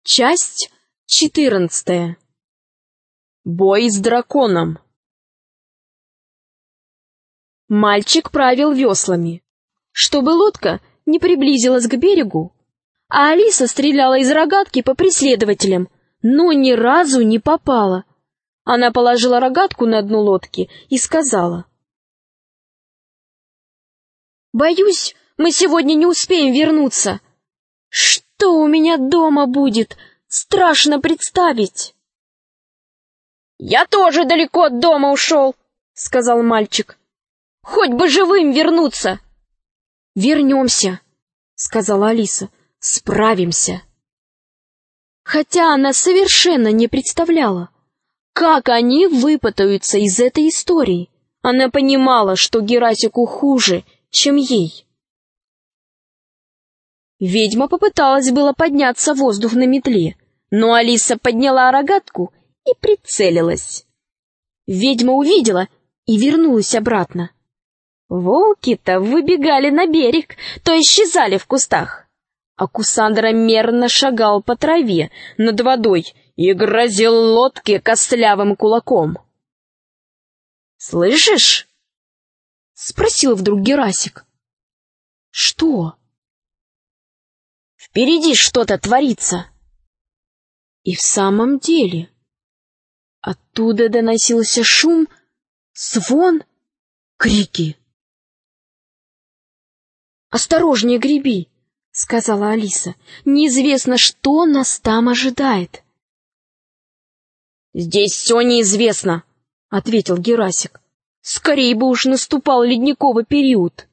Часть 14. Бой с драконом. Мальчик правил веслами, чтобы лодка не приблизилась к берегу, а Алиса стреляла из рогатки по преследователям, но ни разу не попала. Она положила рогатку на дно лодки и сказала: «Боюсь, мы сегодня не успеем вернуться. Что у меня дома будет, страшно представить». «Я тоже далеко от дома ушел», — сказал мальчик. «Хоть бы живым вернуться». «Вернемся», — сказала Алиса, — «справимся». Хотя она совершенно не представляла, как они выпутаются из этой истории. Она понимала, что Герасику хуже, чем ей. Ведьма попыталась было подняться в воздух на метле, но Алиса подняла рогатку и прицелилась. Ведьма увидела и вернулась обратно. Волки-то выбегали на берег, то исчезали в кустах, а Кусандра мерно шагал по траве над водой и грозил лодке костлявым кулаком. «Слышишь?» — спросил вдруг Герасик. «Что?» «Впереди что-то творится». И в самом деле оттуда доносился шум, звон, крики. «Осторожнее греби», — сказала Алиса. «Неизвестно, что нас там ожидает». «Здесь все неизвестно», — ответил Герасик. «Скорее бы уж наступал ледниковый период».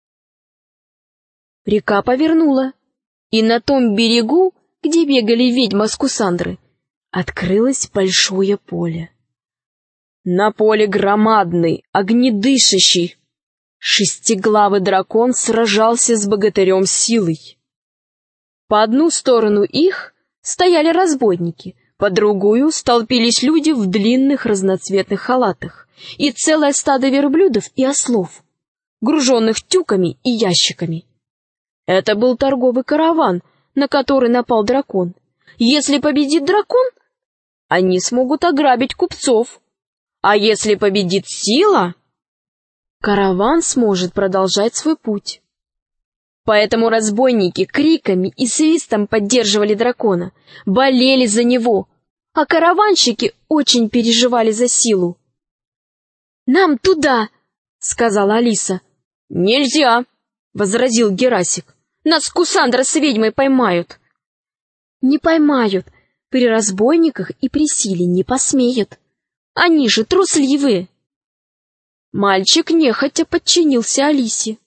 Река повернула, и на том берегу, где бегали ведьма с Кусандрой, открылось большое поле. На поле громадный, огнедышащий, шестиглавый дракон сражался с богатырем силой. По одну сторону их стояли разбойники, по другую столпились люди в длинных разноцветных халатах и целое стадо верблюдов и ослов, груженных тюками и ящиками. Это был торговый караван, на который напал дракон. Если победит дракон, они смогут ограбить купцов, а если победит сила, караван сможет продолжать свой путь. Поэтому разбойники криками и свистом поддерживали дракона, болели за него, а караванщики очень переживали за силу. «Нам туда!» — сказала Алиса. «Нельзя!» — возразил Герасик. «Нас Кусандра с ведьмой поймают». «Не поймают, при разбойниках и при силе не посмеют. Они же трусливые». Мальчик нехотя подчинился Алисе.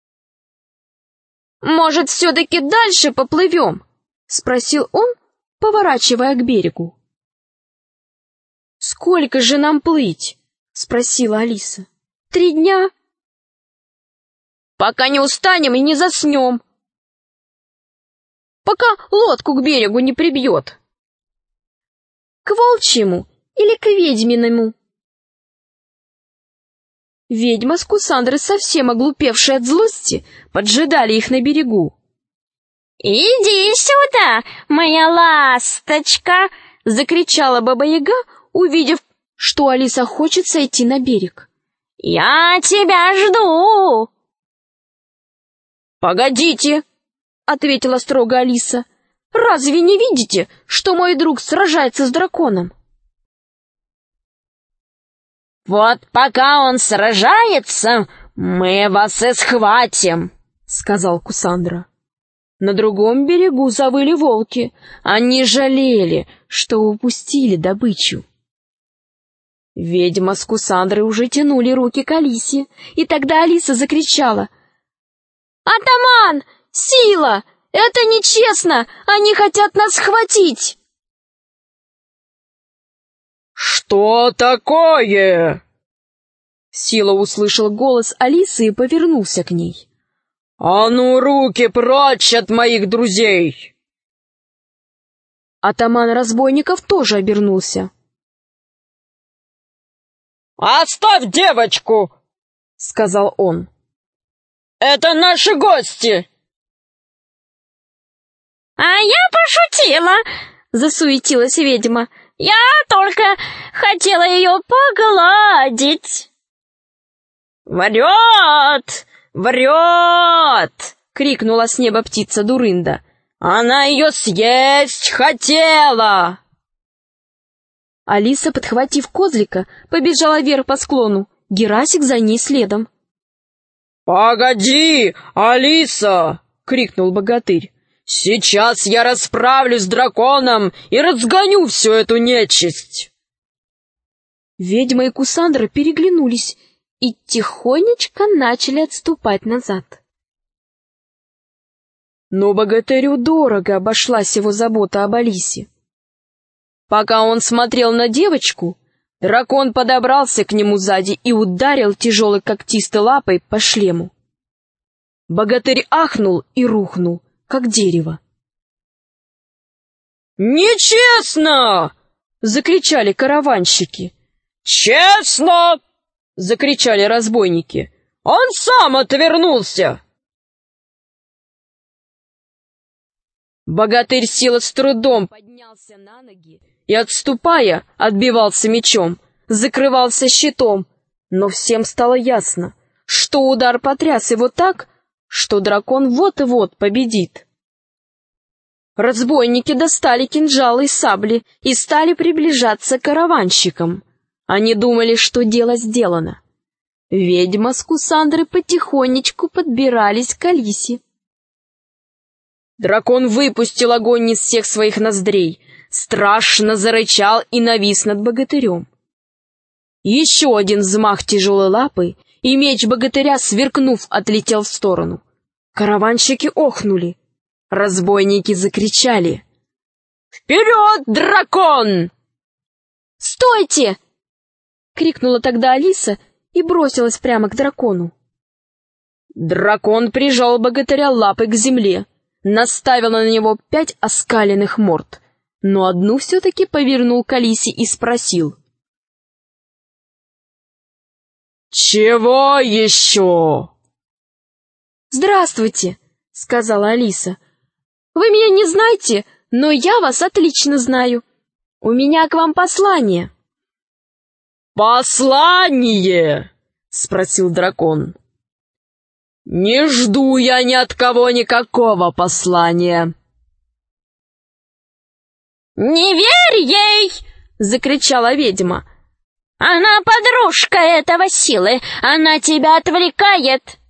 «Может, все-таки дальше поплывем?» — спросил он, поворачивая к берегу. «Сколько же нам плыть?» — спросила Алиса. «3 дня?» «Пока не устанем и не заснем. Пока лодку к берегу не прибьет». «К волчьему или к ведьминому?» Ведьма с Кусандрой, совсем оглупевшие от злости, поджидали их на берегу. «Иди сюда, моя ласточка!» — закричала Баба-Яга, увидев, что Алиса хочет сойти на берег. «Я тебя жду!» «Погодите!» — ответила строго Алиса. «Разве не видите, что мой друг сражается с драконом?» «Вот пока он сражается, мы вас и схватим», — сказал Кусандра. На другом берегу завыли волки. Они жалели, что упустили добычу. Ведьма с Кусандрой уже тянули руки к Алисе, и тогда Алиса закричала: «Атаман! Сила! Это нечестно! Они хотят нас схватить!» «Что такое?» Сила услышал голос Алисы и повернулся к ней. «А ну, руки прочь от моих друзей!» Атаман разбойников тоже обернулся. «Оставь девочку!» — сказал он. «Это наши гости!» «А я пошутила! — засуетилась ведьма. «Я только хотела ее погладить». «Врет! Врет!» — крикнула с неба птица Дурында. «Она ее съесть хотела!» Алиса, подхватив козлика, побежала вверх по склону, Герасик за ней следом. «Погоди, Алиса!» — крикнул богатырь. «Сейчас я расправлюсь с драконом и разгоню всю эту нечисть!» Ведьма и Кусандра переглянулись и тихонечко начали отступать назад. Но богатырю дорого обошлась его забота об Алисе. Пока он смотрел на девочку, дракон подобрался к нему сзади и ударил тяжелой когтистой лапой по шлему. Богатырь ахнул и рухнул, как дерево. «Нечестно!» — закричали караванщики. «Честно!» — закричали разбойники. «Он сам отвернулся!» Богатырь сел с трудом, поднялся на ноги и, отступая, отбивался мечом, закрывался щитом, но всем стало ясно, что удар потряс его так, что дракон вот-вот победит. Разбойники достали кинжалы и сабли и стали приближаться к караванщикам. Они думали, что дело сделано. Ведьма с Кусандрой потихонечку подбирались к Алисе. Дракон выпустил огонь из всех своих ноздрей, страшно зарычал и навис над богатырем. Еще один взмах тяжелой лапы, и меч богатыря, сверкнув, отлетел в сторону. Караванщики охнули. Разбойники закричали: «Вперед, дракон!» «Стойте!» — крикнула тогда Алиса и бросилась прямо к дракону. Дракон прижал богатыря лапой к земле, наставил на него 5 оскаленных морд, но одну все-таки повернул к Алисе и спросил: «Чего еще?» «Здравствуйте», — сказала Алиса. «Вы меня не знаете, но я вас отлично знаю. У меня к вам послание». «Послание?» — спросил дракон. «Не жду я ни от кого никакого послания». «Не верь ей!» — закричала ведьма. «Она подружка этого силы, она тебя отвлекает!»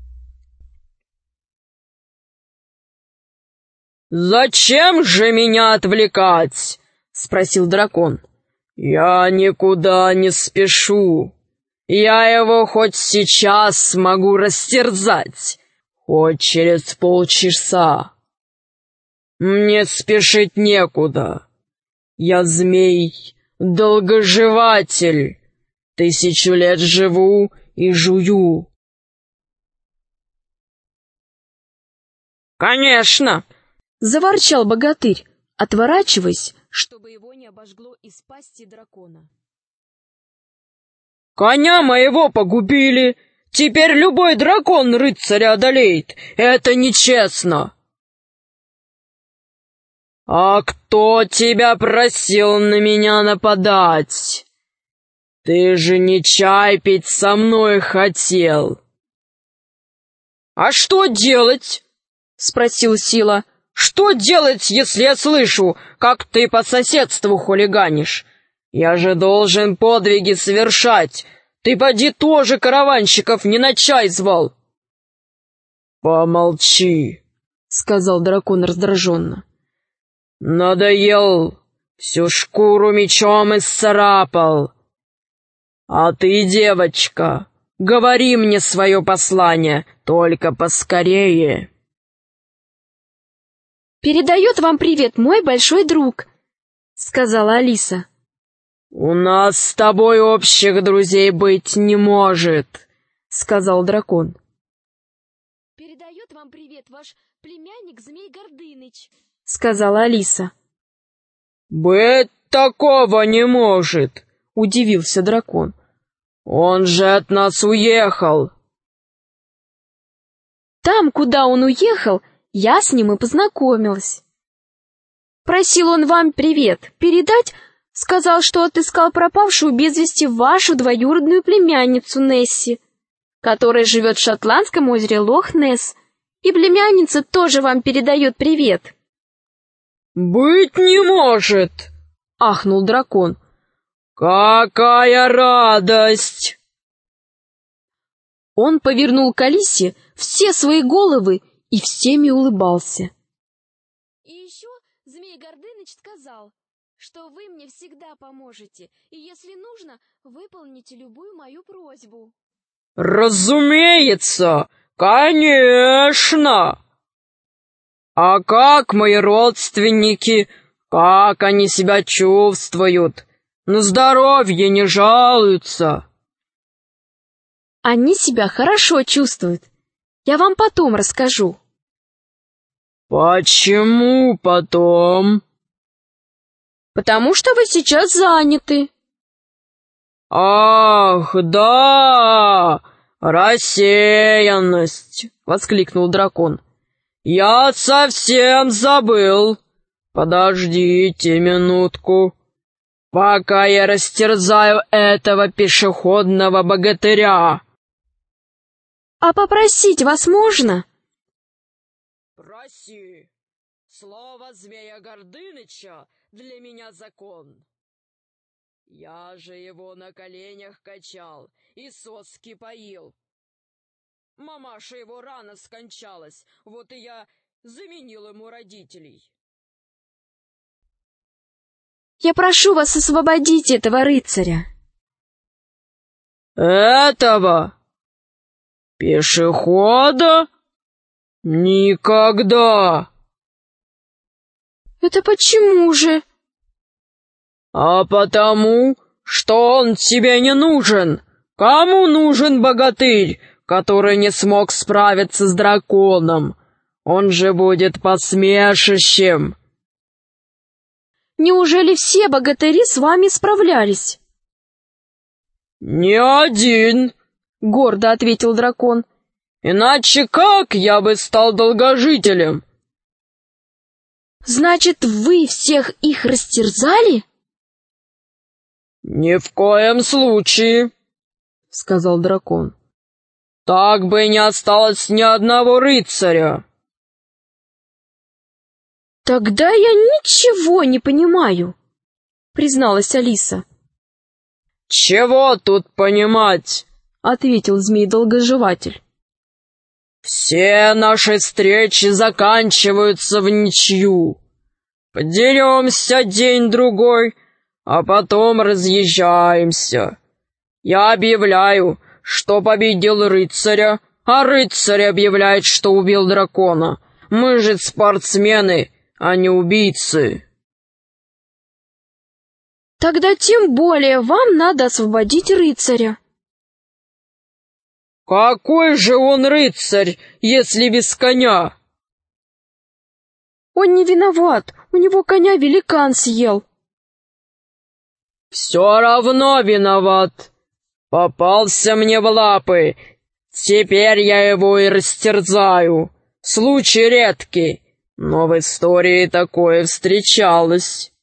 «Зачем же меня отвлекать?» — спросил дракон. «Я никуда не спешу. Я его хоть сейчас могу растерзать, хоть через полчаса. Мне спешить некуда. Я змей-долгоживатель. 1000 лет живу и жую». «Конечно!» — заворчал богатырь, отворачиваясь, чтобы его не обожгло из пасти дракона. «Коня моего погубили! Теперь любой дракон рыцаря одолеет! Это нечестно!» «А кто тебя просил на меня нападать? Ты же не чай пить со мной хотел!» «А что делать?» — спросил Сила. «Что делать, если я слышу, как ты по соседству хулиганишь? Я же должен подвиги совершать. Ты поди тоже караванщиков не на чай звал». «Помолчи», — сказал дракон раздраженно. «Надоел, всю шкуру мечом исцарапал. А ты, девочка, говори мне свое послание, только поскорее». «Передает вам привет мой большой друг», — сказала Алиса. «У нас с тобой общих друзей быть не может», — сказал дракон. «Передает вам привет ваш племянник Змей Гордыныч», — сказала Алиса. «Быть такого не может», — удивился дракон. «Он же от нас уехал». «Там, куда он уехал, я с ним и познакомилась». Просил он вам привет передать, сказал, что отыскал пропавшую без вести вашу двоюродную племянницу Несси, которая живет в шотландском озере Лох-Несс, и племянница тоже вам передает привет». «Быть не может!» — ахнул дракон. «Какая радость!» Он повернул к Алисе все свои головы и всеми улыбался. «И еще Змей Гордыныч сказал, что вы мне всегда поможете, и если нужно, выполните любую мою просьбу». «Разумеется! Конечно! А как мои родственники? Как они себя чувствуют? На здоровье не жалуются?» «Они себя хорошо чувствуют. Я вам потом расскажу». «Почему потом?» «Потому что вы сейчас заняты». «Ах, да! Рассеянность!» — воскликнул дракон. «Я совсем забыл. Подождите минутку, пока я растерзаю этого пешеходного богатыря». «А попросить вас можно?» «Проси. Слово Змея Гордыныча для меня закон. Я же его на коленях качал и соски поил. Мамаша его рано скончалась, вот и я заменил ему родителей». «Я прошу вас освободить этого рыцаря». «Этого? Пешехода? Никогда!» «Это почему же?» «А потому, что он тебе не нужен. Кому нужен богатырь, который не смог справиться с драконом? Он же будет посмешищем». «Неужели все богатыри с вами справлялись?» «Не один», — гордо ответил дракон. «Иначе как я бы стал долгожителем?» «Значит, вы всех их растерзали?» «Ни в коем случае», — сказал дракон. «Так бы не осталось ни одного рыцаря». «Тогда я ничего не понимаю», — призналась Алиса. «Чего тут понимать?» — ответил змей-долгоживатель. «Все наши встречи заканчиваются в ничью. Подеремся день-другой, а потом разъезжаемся. Я объявляю, что победил рыцаря, а рыцарь объявляет, что убил дракона. Мы же спортсмены, а не убийцы». «Тогда тем более вам надо освободить рыцаря». «Какой же он рыцарь, если без коня?» «Он не виноват, у него коня великан съел». «Все равно виноват. Попался мне в лапы. Теперь я его и растерзаю. Случай редкий, но в истории такое встречалось».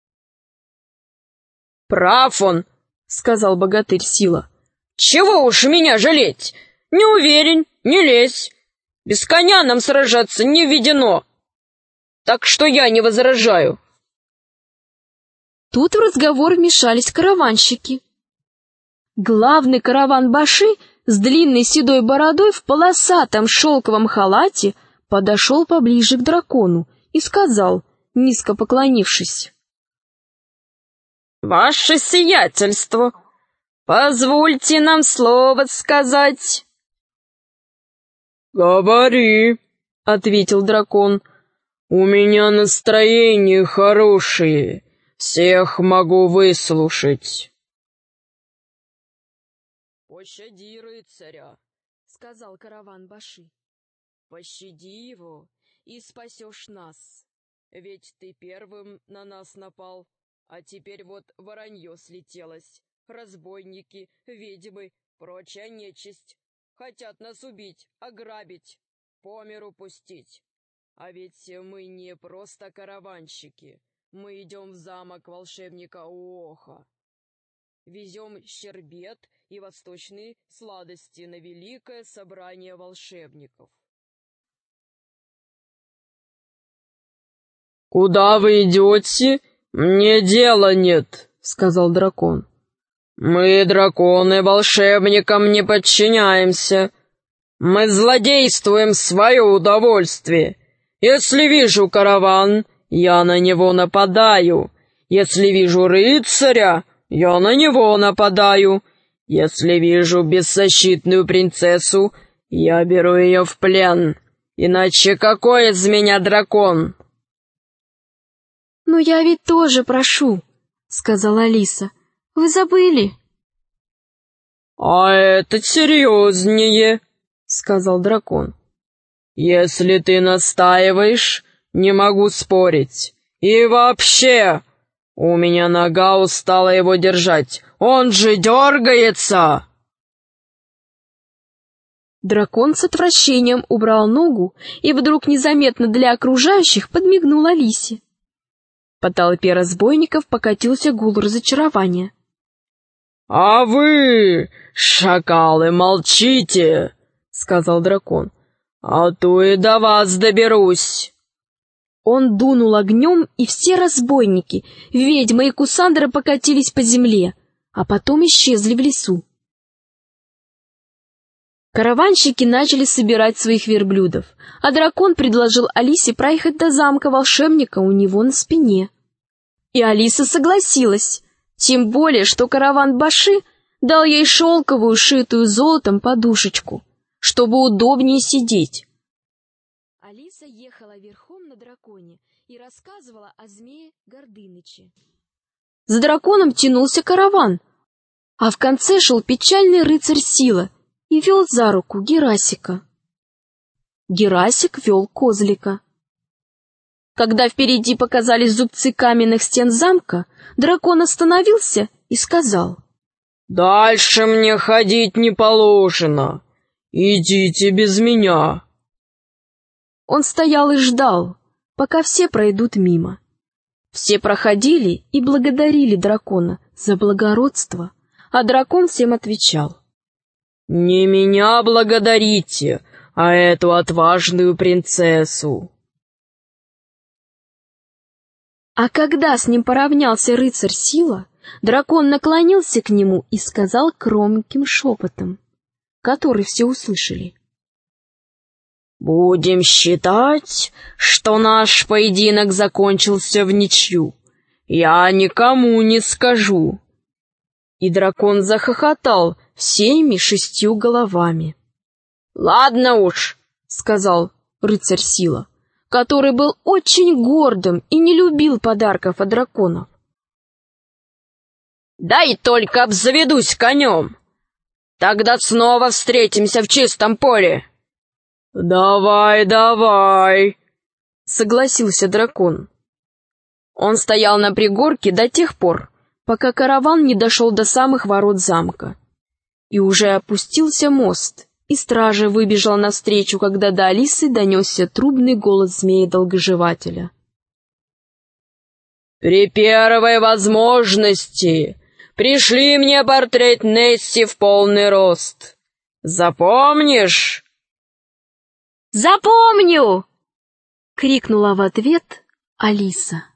«Прав он», — сказал богатырь Сила. «Чего уж меня жалеть? Не уверен, не лезь. Без коня нам сражаться не введено. Так что я не возражаю». Тут в разговор вмешались караванщики. Главный караван-баши с длинной седой бородой в полосатом шелковом халате подошел поближе к дракону и сказал, низко поклонившись: «Ваше сиятельство, позвольте нам слово сказать». «Говори», — ответил дракон, — «у меня настроение хорошее, всех могу выслушать». «Пощади рыцаря», — сказал караван-баши. «Пощади его, и спасешь нас. Ведь ты первым на нас напал, а теперь вот воронье слетелось. Разбойники, ведьмы, прочая нечисть. Хотят нас убить, ограбить, по миру пустить. А ведь мы не просто караванщики. мы идем в замок волшебника Оха. Везем щербет и восточные сладости на великое собрание волшебников. «Куда вы идете? Мне дела нет», — сказал дракон. «Мы, драконы, волшебникам не подчиняемся. Мы злодействуем в свое удовольствие. Если вижу караван, я на него нападаю. Если вижу рыцаря, я на него нападаю. Если вижу беззащитную принцессу, я беру ее в плен. Иначе какой из меня дракон?» «Но я ведь тоже прошу», — сказала Алиса. «Вы забыли?» «А это серьезнее», — сказал дракон. «Если ты настаиваешь, не могу спорить. И вообще, у меня нога устала его держать. Он же дергается!» Дракон с отвращением убрал ногу и вдруг незаметно для окружающих подмигнул Алисе. По толпе разбойников покатился гул разочарования. «А вы, шакалы, молчите!» — сказал дракон. «А то и до вас доберусь!» Он дунул огнем, и все разбойники, ведьмы и Кусандра покатились по земле, а потом исчезли в лесу. Караванщики начали собирать своих верблюдов, а дракон предложил Алисе проехать до замка волшебника у него на спине. И Алиса согласилась, тем более, что караван Баши дал ей шелковую, шитую золотом подушечку, чтобы удобнее сидеть. Алиса ехала верхом на драконе и рассказывала о змее Гордыныче. За драконом тянулся караван, а в конце шел печальный рыцарь Сила и вел за руку Герасика. Герасик вел козлика. Когда впереди показались зубцы каменных стен замка, дракон остановился и сказал: «Дальше мне ходить не положено. Идите без меня». Он стоял и ждал, пока все пройдут мимо. Все проходили и благодарили дракона за благородство, а дракон всем отвечал: «Не меня благодарите, а эту отважную принцессу». А когда с ним поравнялся рыцарь Сила, дракон наклонился к нему и сказал громким шепотом, который все услышали: «Будем считать, что наш поединок закончился в ничью. Я никому не скажу». И дракон захохотал всеми 6 головами. «Ладно уж», — сказал рыцарь Сила, который был очень гордым и не любил подарков от драконов. «дай только обзаведусь конем. Тогда снова встретимся в чистом поле». «Давай, давай», — согласился дракон. Он стоял на пригорке до тех пор, пока караван не дошел до самых ворот замка. И уже опустился мост, и стража выбежала навстречу, когда до Алисы донесся трубный голос змея-долгоживателя. «При первой возможности пришли мне портрет Несси в полный рост. Запомнишь?» «Запомню!» — крикнула в ответ Алиса.